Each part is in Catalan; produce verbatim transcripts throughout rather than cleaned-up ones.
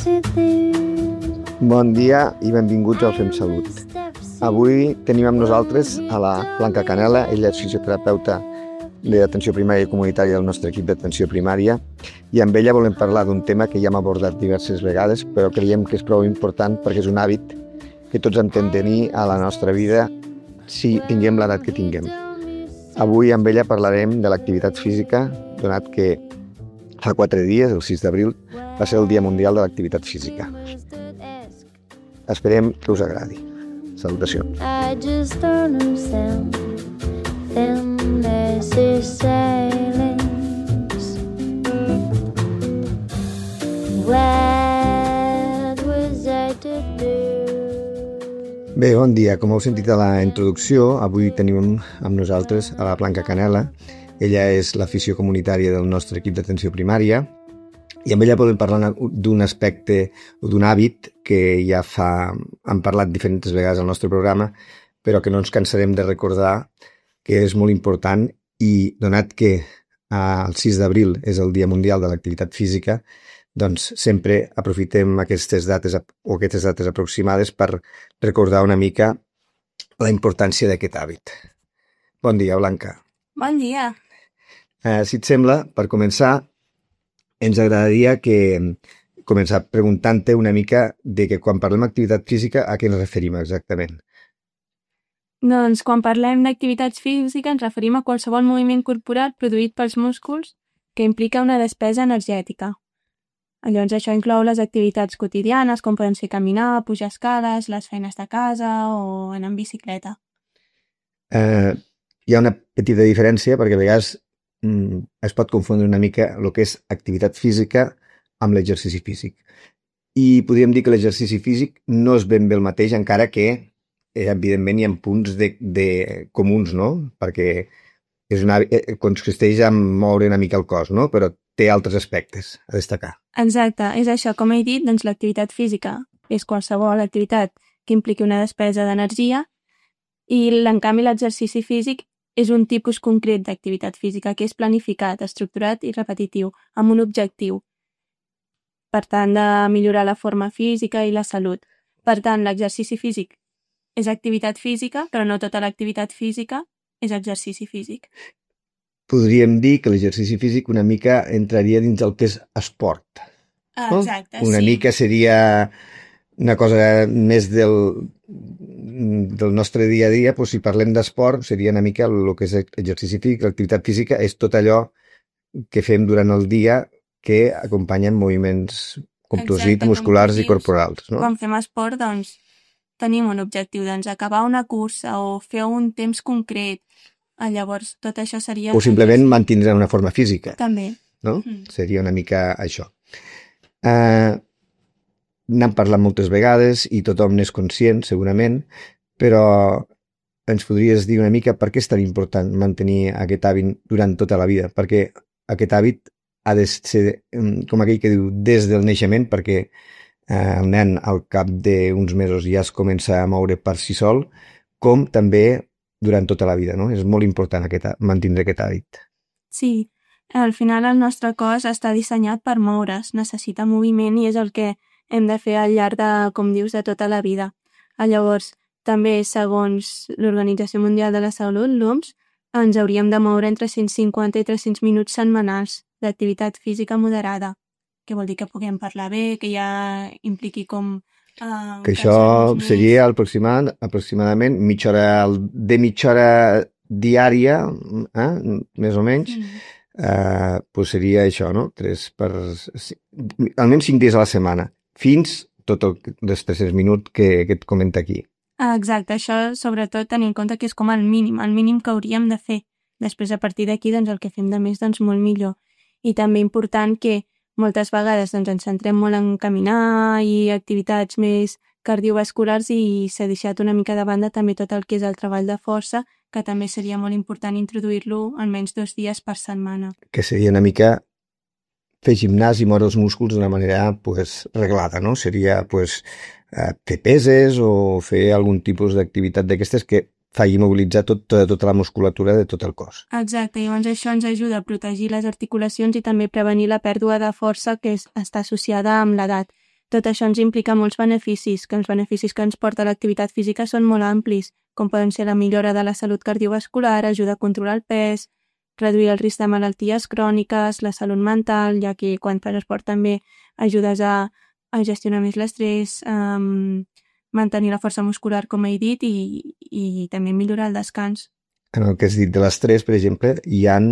Bon dia i benvinguts al Fem Salut. Avui tenim amb nosaltres a la Blanca Canela, ella és fisioterapeuta d'atenció primària i comunitària del nostre equip d'atenció primària, i amb ella volem parlar d'un tema que ja hem abordat diverses vegades, però creiem que és prou important perquè és un hàbit que tots hem de tenir a la nostra vida si tinguem l'edat que tinguem. Avui amb ella parlarem de l'activitat física, donat que fa quatre dies, el sis d'abril, va ser el Dia Mundial de l'Activitat Física. Esperem que us agradi. Salutacions. I just don't understand them silence. What was I to do? Bé, bon dia. Com heu sentit a la introducció, avui tenim amb nosaltres a la Blanca Canela. Ella és l'afició comunitària del nostre equip d'atenció primària i amb ella podem parlar d'un aspecte o d'un hàbit que ja fa, hem parlat diferents vegades al nostre programa, però que no ens cansarem de recordar que és molt important i donat que el sis d'abril és el Dia Mundial de l'Activitat Física, doncs sempre aprofitem aquestes dates o aquestes dates aproximades per recordar una mica la importància d'aquest hàbit. Bon dia, Blanca. Bon dia. Eh, si et sembla, per començar, ens agradaria que començar preguntant-te una mica de que quan parlem d'activitat física, a què ens referim exactament? Doncs quan parlem d'activitats físiques ens referim a qualsevol moviment corporal produït pels músculs que implica una despesa energètica. Llavors això inclou les activitats quotidianes, com poden ser caminar, pujar escales, les feines de casa o anar en bicicleta. Eh, hi ha una petita diferència perquè a vegades es pot confondre una mica el que és activitat física amb l'exercici físic. I podríem dir que l'exercici físic no és ben bé el mateix, encara que, evidentment, hi ha punts de, de comuns, no? Perquè és una, consisteix en moure una mica el cos, no? Però té altres aspectes a destacar. Exacte, és això. Com he dit, doncs l'activitat física és qualsevol activitat que impliqui una despesa d'energia i, en canvi, l'exercici físic és un tipus concret d'activitat física que és planificat, estructurat i repetitiu, amb un objectiu. Per tant, de millorar la forma física i la salut. Per tant, l'exercici físic és activitat física, però no tota l'activitat física és exercici físic. Podríem dir que l'exercici físic una mica entraria dins el que és esport. Ah, exacte, no? Una sí. mica seria una cosa més del, del nostre dia a dia, doncs si parlem d'esport seria una mica el que és exercici físic, l'activitat física és tot allò que fem durant el dia que acompanyen moviments, com tu has dit, musculars i corporals. No? Quan fem esport, doncs, tenim un objectiu, doncs, acabar una cursa o fer un temps concret. Llavors, tot això seria... O simplement mantindre una forma física. També. No? Mm. Seria una mica això. Eh... Uh, N'hem parlat moltes vegades i tothom n'és conscient, segurament, però ens podries dir una mica per què és tan important mantenir aquest hàbit durant tota la vida? Perquè aquest hàbit ha de ser, com aquell que diu, des del naixement, perquè eh, el nen al cap d'uns mesos ja es comença a moure per si sol, com també durant tota la vida, no? És molt important aquest, mantenir aquest hàbit. Sí, al final el nostre cos està dissenyat per moure's, necessita moviment i és el que hem de fer al llarg de, com dius, de tota la vida. Llavors, també, segons l'Organització Mundial de la Salut, l'O M S, ens hauríem de moure entre cent cinquanta i tres-cents minuts setmanals d'activitat física moderada, que vol dir que puguem parlar bé, que ja impliqui com... Uh, que això seria aproximad, aproximadament mitja hora, de mitja hora diària, eh? Més o menys, mm. eh, pues seria això, no? Tres per... almenys cinc dies a la setmana. Fins tot el, els tres-cents minuts que, que et comenta aquí. Ah, exacte, això sobretot tenint en compte que és com el mínim, el mínim que hauríem de fer. Després, a partir d'aquí, doncs, el que fem de més, doncs, molt millor. I també important que moltes vegades doncs, ens centrem molt en caminar i activitats més cardiovasculars i s'ha deixat una mica de banda també tot el que és el treball de força, que també seria molt important introduir-lo almenys dos dies per setmana. Que seria una mica fer gimnàs i moure els músculs d'una manera pues, reglada, no? Seria pues, eh, fer peses o fer algun tipus d'activitat d'aquestes que faci mobilitzar tot, tota, tota la musculatura de tot el cos. Exacte, i llavors això ens ajuda a protegir les articulacions i també prevenir la pèrdua de força que és, està associada amb l'edat. tot això ens implica molts beneficis, que els beneficis que ens porta l'activitat física són molt amplis, com poden ser la millora de la salut cardiovascular, ajuda a controlar el pes, reduir el risc de malalties cròniques, la salut mental, ja que quan fas esport també ajudes a, a gestionar més l'estrès, a mantenir la força muscular, com he dit, i, i també millorar el descans. En el que has dit de l'estrès, per exemple, hi ha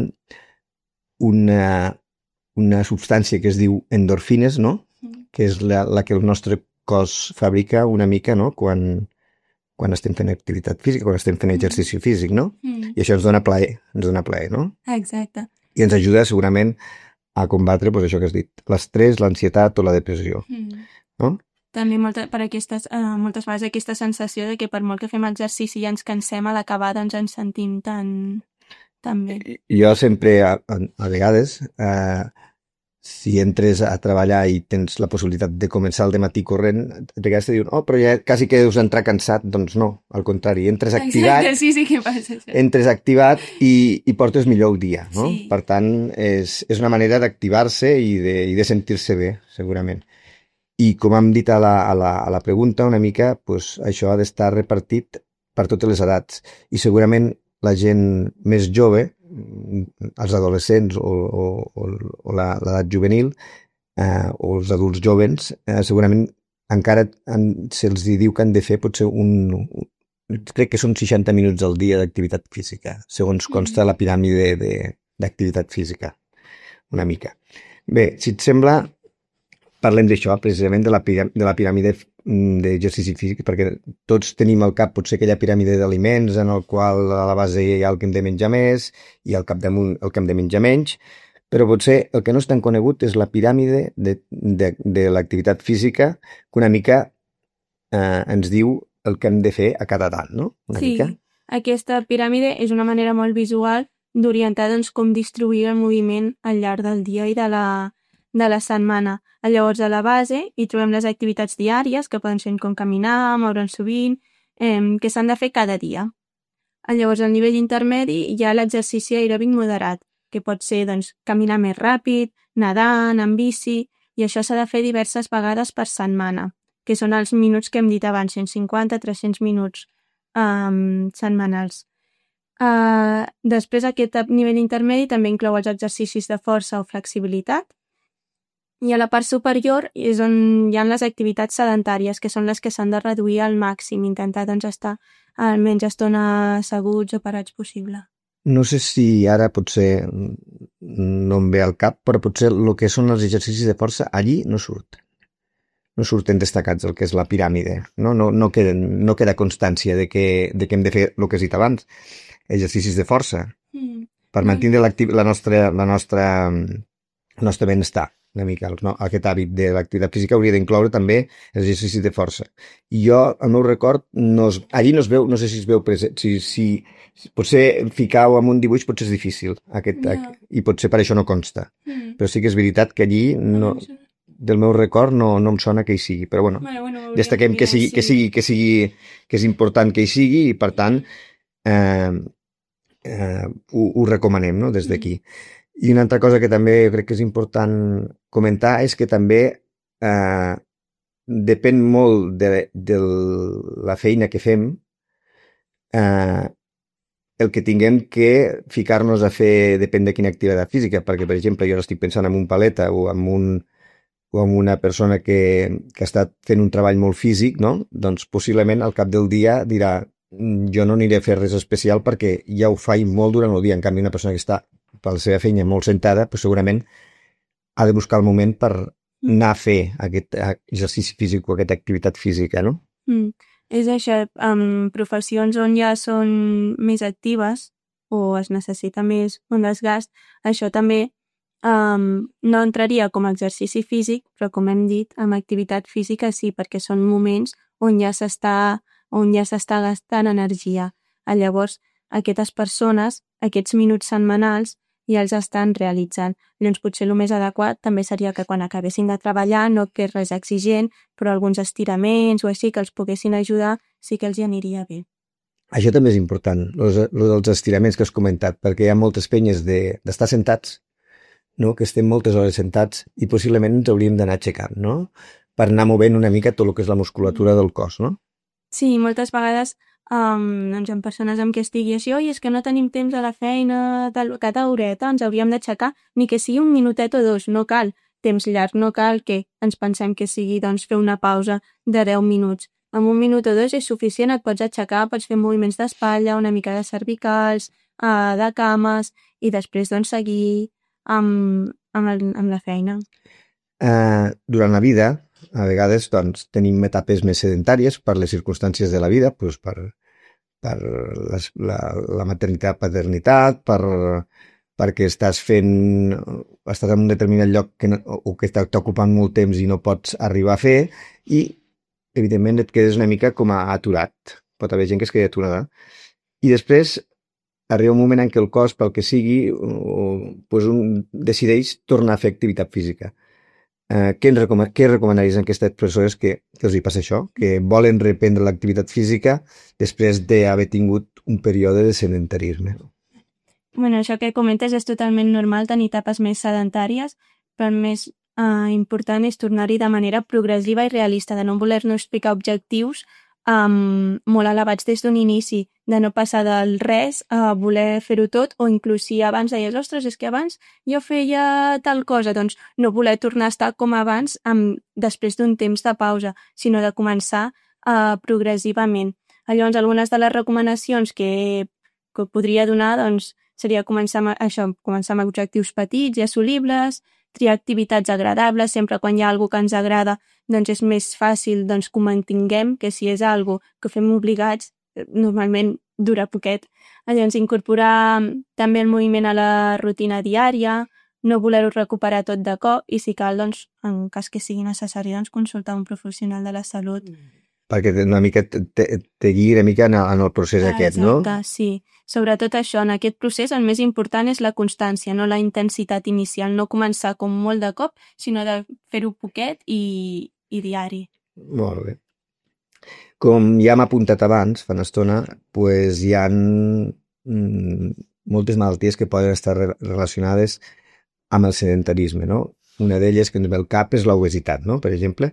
una, una substància que es diu endorfines, no? Mm. Que és la, la que el nostre cos fabrica una mica, no? Quan, quan estem fent activitat física, quan estem fent exercici físic, no? Mm. I això ens dona plaer, ens dona plaer, no? Exacte. I ens ajuda segurament a combatre, doncs, això que has dit, l'estrès, l'ansietat o la depressió, mm. no? També molta, per aquestes, eh, moltes vegades aquesta sensació de que per molt que fem exercici i ens cansem, a l'acabar doncs ens sentim tan, tan bé. Jo sempre, a, a vegades, eh, si entres a treballar i tens la possibilitat de començar el dematí corrent, a vegades te diuen, oh, però ja quasi que deus entrar cansat. Doncs no, al contrari, entres activat, exacte, sí, sí, què passa, això. entres activat i, i portes millor el dia, no? Sí. Per tant, és, és una manera d'activar-se i de, i de sentir-se bé, segurament. I com hem dit a la, a la, a la pregunta una mica, pues, això ha d'estar repartit per totes les edats. I segurament la gent més jove, els adolescents o, o, o l'edat juvenil, eh, o els adults jovens, eh, segurament encara en, se'ls diu que han de fer potser un... crec que són seixanta minuts al dia d'activitat física, segons consta la piràmide d'activitat física, una mica. Bé, si et sembla, parlem d'això, precisament de la, de la piràmide d'exercici físic, perquè tots tenim al cap potser aquella piràmide d'aliments en el qual a la base hi ha el que hem de menjar més i al capdamunt el que hem de menjar menys, però potser el que no és tan conegut és la piràmide de, de, de l'activitat física, que una mica eh, ens diu el que hem de fer a cada edat, no? Una sí, mica. Aquesta piràmide és una manera molt visual d'orientar doncs, com distribuir el moviment al llarg del dia i de la, de la setmana. Llavors, a la base hi trobem les activitats diàries, que poden ser com caminar, moure'ns sovint, eh, que s'han de fer cada dia. Llavors, al nivell intermedi hi ha l'exercici aeròbic moderat, que pot ser doncs, caminar més ràpid, nedant, en bici, i això s'ha de fer diverses vegades per setmana, que són els minuts que hem dit abans, cent cinquanta a tres-cents minuts um, setmanals. Uh, després, aquest nivell intermedi també inclou els exercicis de força o flexibilitat, i a la part superior és on hi ha les activitats sedentàries, que són les que s'han de reduir al màxim, intentar doncs, estar almenys estona asseguts o parats possible. No sé si ara potser no em ve al cap, però potser el que són els exercicis de força allí no surt. No surten destacats el que és la piràmide. No, no, no, queda, no queda constància de que, de que hem de fer el que has dit abans, exercicis de força, mm. per mantenir la nostra, la nostra, el nostre benestar. Una mica, no? Aquest hàbit de l'activitat física hauria d'incloure també els exercicis de força. I jo, al meu record, no es, allí no es veu, no sé si es veu present, si, si, si potser ficar-ho en un dibuix potser és difícil, aquest, no. I potser per això no consta. Mm. Però sí que és veritat que allí, no, del meu record, no, no em sona que hi sigui. Però bueno, bueno, bueno destaquem que sigui, sí. que, sigui, que sigui, que és important que hi sigui i, per tant, eh, eh, ho, ho recomanem, no?, des d'aquí. Mm. I una altra cosa que també crec que és important comentar és que també eh, depèn molt de, de la feina que fem eh, el que tinguem que ficar-nos a fer depèn de quina activitat física, perquè per exemple jo estic pensant en un paleta o en, un, o en una persona que, que ha estat fent un treball molt físic, no? Doncs possiblement al cap del dia dirà jo no aniré a fer res especial perquè ja ho faig molt durant el dia, en canvi una persona que està per la seva feina molt sentada, però segurament ha de buscar el moment per anar a fer aquest exercici físic o aquesta activitat física, no? Mm. És això, amb professions on ja són més actives o es necessita més un desgast, això també um, no entraria com a exercici físic, però com hem dit, amb activitat física sí, perquè són moments on ja s'està on ja s'està gastant energia. Llavors, aquestes persones, aquests minuts setmanals, i els estan realitzant. Llavors, potser el més adequat també seria que quan acabessin de treballar no fes res exigent, però alguns estiraments o així que els poguessin ajudar sí que els hi aniria bé. Això també és important, los, los dels estiraments que has comentat, perquè hi ha moltes penyes d'estar de, sentats, no? Que estem moltes hores sentats i possiblement ens hauríem d'anar aixecant, no? per anar movent una mica tot el que és la musculatura del cos, no? Sí, moltes vegades um, doncs en persones amb què estigui així, oi, és que no tenim temps a la feina, tal, cada horeta ens hauríem d'aixecar, ni que sigui un minutet o dos, no cal temps llarg, no cal que ens pensem que sigui doncs, fer una pausa de deu minuts. En un minut o dos és suficient, et pots aixecar, pots fer moviments d'espatlla, una mica de cervicals, uh, de cames, i després doncs, seguir amb, amb, el, amb la feina. Uh, durant la vida, a vegades doncs, tenim etapes més sedentàries per les circumstàncies de la vida, doncs, per, per les, la, la maternitat, paternitat, per, perquè estàs fent, estàs en un determinat lloc que no, o que t'està ocupant molt temps i no pots arribar a fer, i evidentment et quedes una mica com a aturat. Pot haver gent que es queda aturada. I després arriba un moment en què el cos, pel que sigui, doncs un decideix tornar a fer activitat física. Uh, què, ens recom què recomanaries en aquestes persones que, que els hi passa això? Que volen reprendre l'activitat física després d'haver tingut un període de sedentarisme? Bueno, això que comentes és totalment normal tenir etapes més sedentàries, però el més uh, important és tornar-hi de manera progressiva i realista, de no voler-nos ficar objectius um, molt elevats des d'un inici, de no passar del res a voler fer-ho tot, o inclús si abans deies, ostres, és que abans jo feia tal cosa, doncs no voler tornar a estar com abans amb, després d'un temps de pausa, sinó de començar uh, progressivament. Llavors, algunes de les recomanacions que, que podria donar doncs, seria començar amb, això, començar amb objectius petits i assolibles, triar activitats agradables, sempre quan hi ha alguna que ens agrada, doncs és més fàcil doncs, que ho mantinguem, que si és alguna que fem obligats, normalment dura poquet. Llavors, incorporar també el moviment a la rutina diària, no voler-ho recuperar tot de cop i, si cal, doncs, en cas que sigui necessari, doncs, consultar un professional de la salut. Perquè una mica te, te guiï una mica en el, en el procés ah, aquest, exacte, no? Exacte, sí. Sobretot això, en aquest procés el més important és la constància, no la intensitat inicial, no començar com molt de cop, sinó de fer-ho poquet i, i diari. Molt bé. Com ja hem apuntat abans, fa una estona, pues hi ha mm, moltes malalties que poden estar re relacionades amb el sedentarisme, no? Una d'elles que ens ve al cap és l'obesitat, no? Per exemple.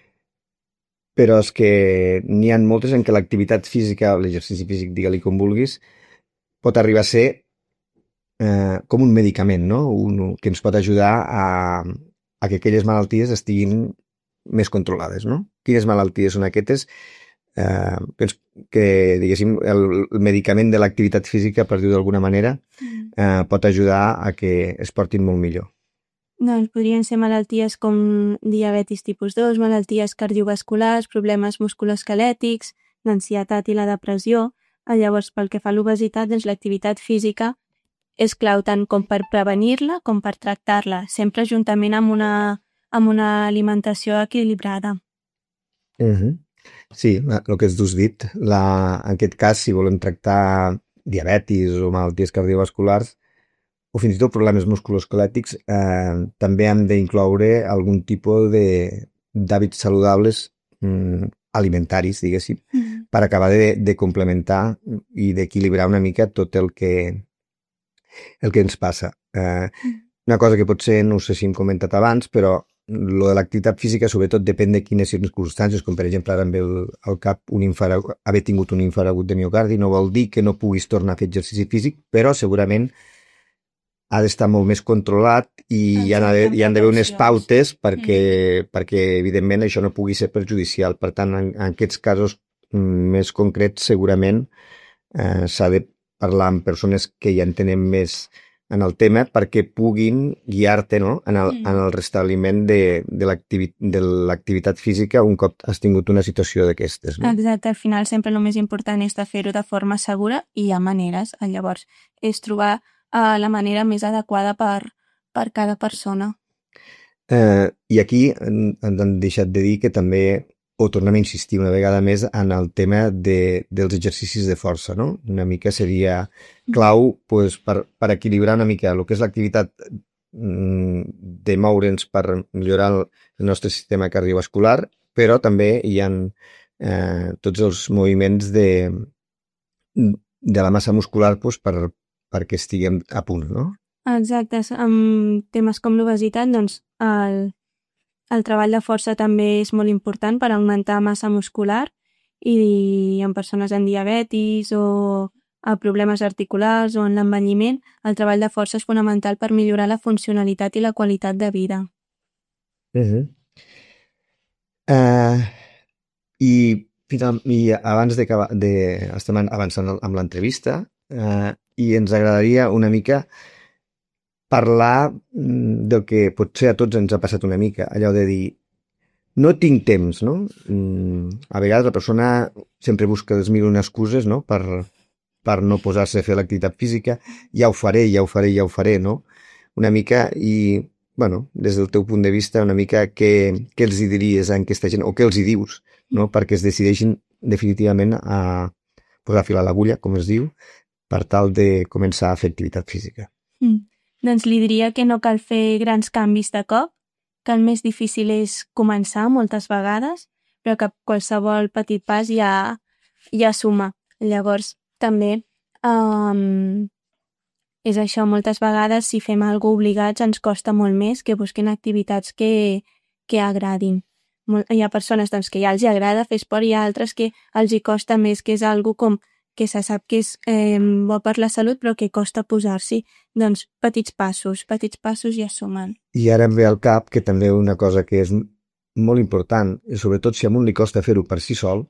Però és que n'hi ha moltes en què l'activitat física, l'exercici físic, digue-li com vulguis, pot arribar a ser eh, com un medicament, no? Un, que ens pot ajudar a, a que aquelles malalties estiguin més controlades, no? Quines malalties són aquestes? Eh, que, ens, que, diguéssim, el, el medicament de l'activitat física, per dir-ho d'alguna manera, eh, pot ajudar a que es portin molt millor. Doncs podrien ser malalties com diabetis tipus dos, malalties cardiovasculars, problemes musculoesquelètics, l'ansietat i la depressió. Llavors, pel que fa a l'obesitat, doncs l'activitat física és clau tant com per prevenir-la com per tractar-la, sempre juntament amb una, amb una alimentació equilibrada. Uh-huh. Sí, el que has dit, la, en aquest cas, si volem tractar diabetis o malalties cardiovasculars, o fins i tot problemes musculoesquelètics, eh, també hem d'incloure algun tipus d'hàbits saludables mm, alimentaris, diguéssim, mm. per acabar de, de complementar i d'equilibrar una mica tot el que, el que ens passa. Eh, mm. Una cosa que potser, no sé si hem comentat abans, però lo de l'activitat física sobretot depèn de quines circumstàncies, com per exemple ara em ve al cap un infaragut, haver tingut un infaragut de miocardi, no vol dir que no puguis tornar a fer exercici físic, però segurament ha d'estar molt més controlat i hi ha, hi han d'haver unes pautes perquè, mm. perquè, evidentment, això no pugui ser perjudicial. Per tant, en, en aquests casos més concrets, segurament eh, s'ha de parlar amb persones que ja en tenen més en el tema perquè puguin guiar-te, no? en, el, mm. en el restabliment de, de l'activitat física un cop has tingut una situació d'aquestes. No? Exacte, al final sempre el més important és de fer-ho de forma segura i hi ha maneres. Llavors, és trobar uh, la manera més adequada per, per cada persona. Eh, I aquí ens han deixat de dir que també, o tornem a insistir una vegada més en el tema de, dels exercicis de força, no? Una mica seria clau pues, per, per equilibrar una mica el que és l'activitat mm, de moure'ns per millorar el, el nostre sistema cardiovascular, però també hi ha eh, tots els moviments de, de la massa muscular pues, per, perquè estiguem a punt, no? Exacte, amb temes com l'obesitat, doncs el el treball de força també és molt important per augmentar massa muscular i en persones amb diabetis o a problemes articulars o en l'envelliment, el treball de força és fonamental per millorar la funcionalitat i la qualitat de vida. Uh-huh. Uh, i, final, I abans de que de, estem avançant amb l'entrevista uh, i ens agradaria una mica parlar del que potser a tots ens ha passat una mica, allò de dir no tinc temps, no? A vegades la persona sempre busca les mil una excuses, no? Per, per no posar-se a fer l'activitat física, ja ho faré, ja ho faré, ja ho faré, no? Una mica, i, bueno, des del teu punt de vista, una mica què, què els hi diries a aquesta gent, o què els hi dius, no? Perquè es decideixin definitivament a posar fil a l'agulla, com es diu, per tal de començar a fer activitat física. Mm. Doncs li diria que no cal fer grans canvis de cop, que el més difícil és començar moltes vegades, però que qualsevol petit pas ja, ja suma. Llavors, també um, és això, moltes vegades si fem alguna cosa obligats ens costa molt més que busquin activitats que, que agradin. Hi ha persones doncs, que ja els agrada fer esport i hi ha altres que els hi costa més, que és algo com que se sap que és eh, bo per la salut però que costa posar-s'hi. Doncs petits passos, petits passos ja sumen. I ara em ve al cap que també una cosa que és molt important, i sobretot si a un li costa fer-ho per si sol,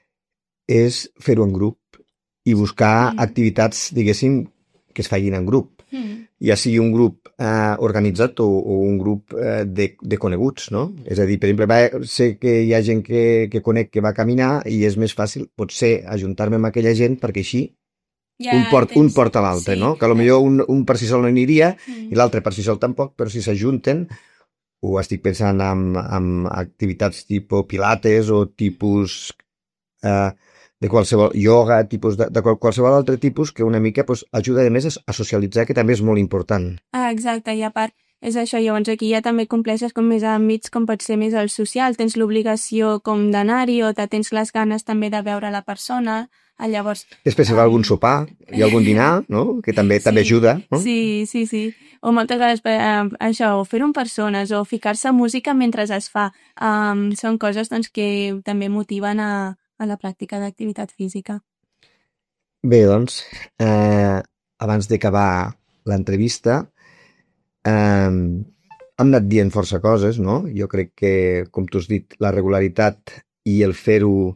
és fer-ho en grup i buscar mm. activitats, diguéssim, que es facin en grup. Mm. Ja sigui un grup eh, organitzat o, o un grup eh, de, de coneguts, no? És a dir, per exemple, va, sé que hi ha gent que, que conec que va caminar i és més fàcil, potser, ajuntar-me amb aquella gent perquè així ja, un, port, tens... un porta l'altre, sí, no? Que potser un, un per si sol no aniria mm. i l'altre per si sol tampoc, però si s'ajunten, o estic pensant en, en activitats tipus pilates o tipus eh, de qualsevol ioga, tipus de, de qualsevol altre tipus que una mica pues, ajuda a més a socialitzar, que també és molt important. Ah, exacte, i a part és això, llavors aquí ja també compleixes com més àmbits com pot ser més el social, tens l'obligació com d'anar-hi o te tens les ganes també de veure la persona, llavors... Després hi va um... algun sopar i algun dinar, no? Que també sí, també ajuda, no? Sí, sí, sí. O moltes vegades eh, això, o fer-ho en persones o ficar-se música mentre es fa. Um, són coses doncs, que també motiven a a la pràctica d'activitat física. Bé, doncs, eh, abans d'acabar l'entrevista, eh, hem anat dient força coses, no? Jo crec que, com tu has dit, la regularitat i el fer-ho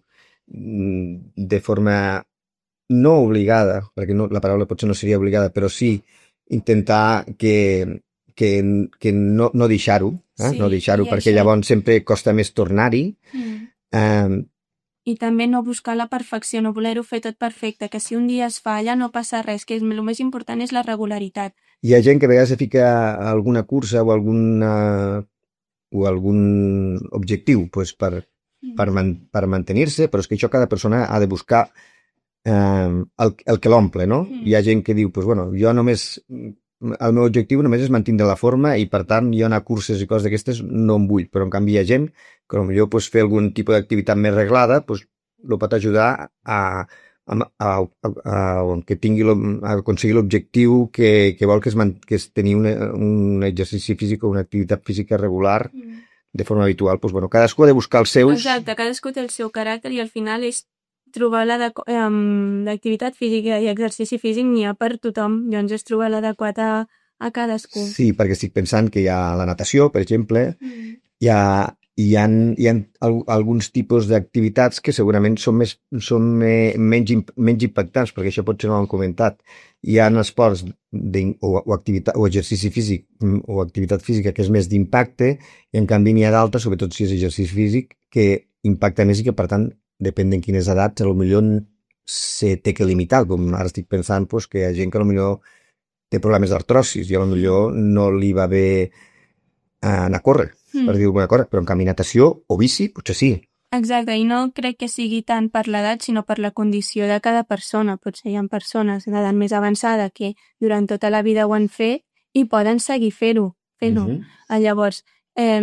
de forma no obligada, perquè no, la paraula potser no seria obligada, però sí intentar que, que, que no, no deixar-ho, eh? sí, no deixar-ho, perquè això... llavors sempre costa més tornar-hi. Mm. Eh, I també no buscar la perfecció, no voler-ho fer tot perfecte, que si un dia es falla no passa res, que el més important és la regularitat. Hi ha gent que a vegades fica alguna cursa o, alguna, o algun objectiu pues, per, mm. per, man, per mantenir-se, però és que això cada persona ha de buscar eh, el, el que l'omple, no? Mm. Hi ha gent que diu, pues, bueno, jo només, el meu objectiu només és mantenir la forma i per tant jo anar a curses i coses d'aquestes no em vull, però en canvi hi ha gent que potser pues, fer algun tipus d'activitat més reglada pues, lo pot ajudar a, a, a, a, a que tingui a aconseguir l'objectiu que, que vol que és, man, que és tenir una, un exercici físic o una activitat física regular mm. de forma habitual. Pues, bueno, cadascú ha de buscar els seus... Exacte, cadascú té el seu caràcter i al final és trobar l'activitat física i exercici físic n'hi ha per tothom, llavors és trobar l'adequat a, a cadascú. Sí, perquè estic pensant que hi ha la natació, per exemple, mm. hi ha hi ha, hi ha alguns tipus d'activitats que segurament són, més, són menys, menys impactants, perquè això potser no ho hem comentat. Hi ha esports de, o, o, activitat, o exercici físic o activitat física que és més d'impacte i en canvi n'hi ha d'altres, sobretot si és exercici físic, que impacta més i que per tant, depèn de quines edats, potser se té que limitar, com ara estic pensant pues, que hi ha gent que potser té problemes d'artrosis i potser no li va bé anar a córrer, mm. per dir alguna cosa, però en canvi natació o bici, potser sí. Exacte, i no crec que sigui tant per l'edat, sinó per la condició de cada persona. Potser hi ha persones d'edat més avançada que durant tota la vida ho han fet i poden seguir fer-ho. fer-ho. Mm-hmm. Llavors, eh,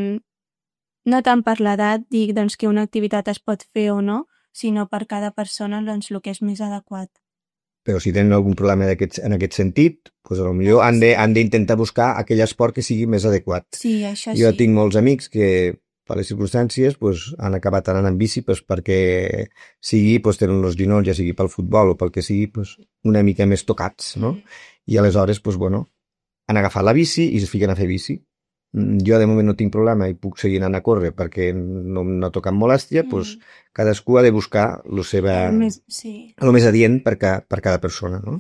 no tant per l'edat dic doncs, que una activitat es pot fer o no, sinó per cada persona doncs, el que és més adequat. però si tenen algun problema en aquest sentit, doncs potser han d'intentar buscar aquell esport que sigui més adequat. Sí, això sí. Jo tinc molts amics que, per les circumstàncies, doncs, han acabat anant en bici doncs, perquè sigui, doncs, tenen els ginolls, ja sigui pel futbol o pel que sigui, doncs, una mica més tocats, no? I aleshores, doncs, bueno, han agafat la bici i es fiquen a fer bici. Jo de moment no tinc problema i puc seguir anant a córrer perquè no, no toca amb molèstia, mm. doncs cadascú ha de buscar lo seva, el més, sí. el més adient per, ca, per cada persona, no?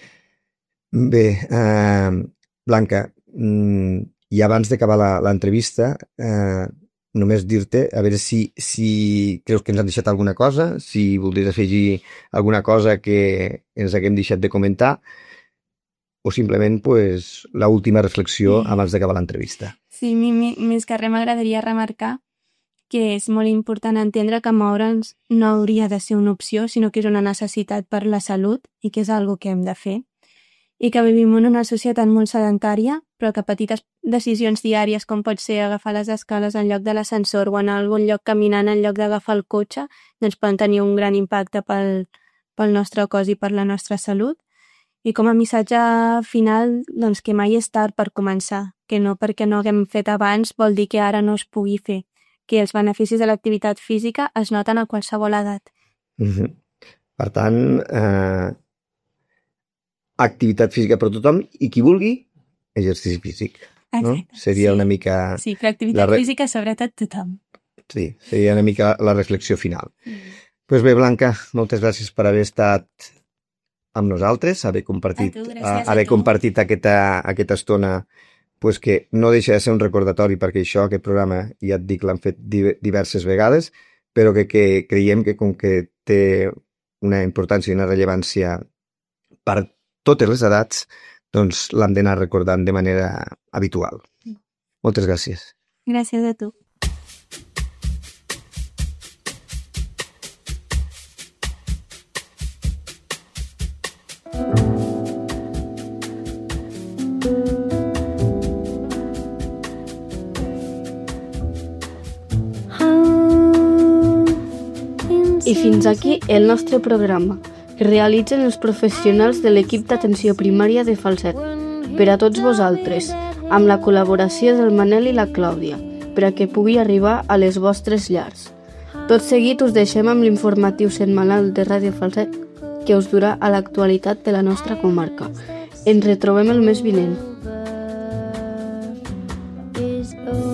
Mm. Bé, eh, Blanca, i abans d'acabar l'entrevista, eh, només dir-te, a veure si, si creus que ens han deixat alguna cosa, si voldries afegir alguna cosa que ens haguem deixat de comentar, o simplement pues, l'última reflexió sí. abans d'acabar l'entrevista. Sí, mi, mi, més que res m'agradaria remarcar que és molt important entendre que moure'ns no hauria de ser una opció, sinó que és una necessitat per la salut i que és algo que hem de fer. I que vivim en una societat molt sedentària, però que petites decisions diàries, com pot ser agafar les escales en lloc de l'ascensor o anar a algun lloc caminant en lloc d'agafar el cotxe, doncs poden tenir un gran impacte pel, pel nostre cos i per la nostra salut. I com a missatge final, doncs que mai és tard per començar, que no perquè no haguem fet abans vol dir que ara no es pugui fer, que els beneficis de l'activitat física es noten a qualsevol edat. Mm-hmm. Per tant, eh, activitat física per tothom i qui vulgui, exercici físic. No? Seria sí. una mica... Sí, però activitat re... física sobretot tothom. Sí, seria una mica la reflexió final. Doncs mm. pues bé, Blanca, moltes gràcies per haver estat amb nosaltres, haver compartit, tu, haver compartit aquesta, aquesta estona pues que no deixa de ser un recordatori perquè això, aquest programa, ja et dic, l'han fet diverses vegades, però que, que creiem que com que té una importància i una rellevància per totes les edats, doncs l'hem d'anar recordant de manera habitual. Moltes gràcies. Gràcies a tu. I fins aquí el nostre programa, que realitzen els professionals de l'equip d'atenció primària de Falset, per a tots vosaltres, amb la col·laboració del Manel i la Clàudia, per a que pugui arribar a les vostres llars. Tot seguit us deixem amb l'informatiu setmanal de Ràdio Falset, que us durà a l'actualitat de la nostra comarca. Ens retrobem el mes vinent.